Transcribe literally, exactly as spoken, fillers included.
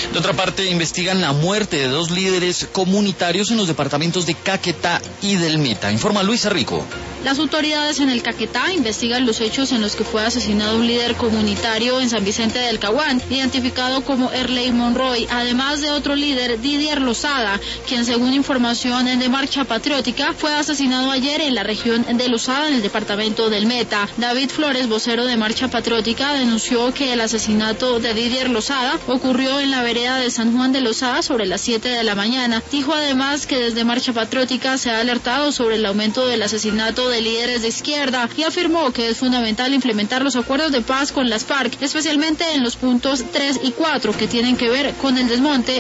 De otra parte, investigan la muerte de dos líderes comunitarios en los departamentos de Caquetá y del Meta. Informa Luisa Rico. Las autoridades en el Caquetá investigan los hechos en los que fue asesinado un líder comunitario en San Vicente del Caguán, identificado como Erley Monroy, además de otro líder, Didier Lozada, quien según información de Marcha Patriótica fue asesinado ayer en la región de Lozada, en el departamento del Meta. David Flores, vocero de Marcha Patriótica, denunció que el asesinato de Didier Lozada ocurrió en la vereda de San Juan de Lozada sobre las siete de la mañana. Dijo además que desde Marcha Patriótica se ha alertado sobre el aumento del asesinato de de líderes de izquierda y afirmó que es fundamental implementar los acuerdos de paz con las FARC, especialmente en los puntos tres y cuatro que tienen que ver con el desmonte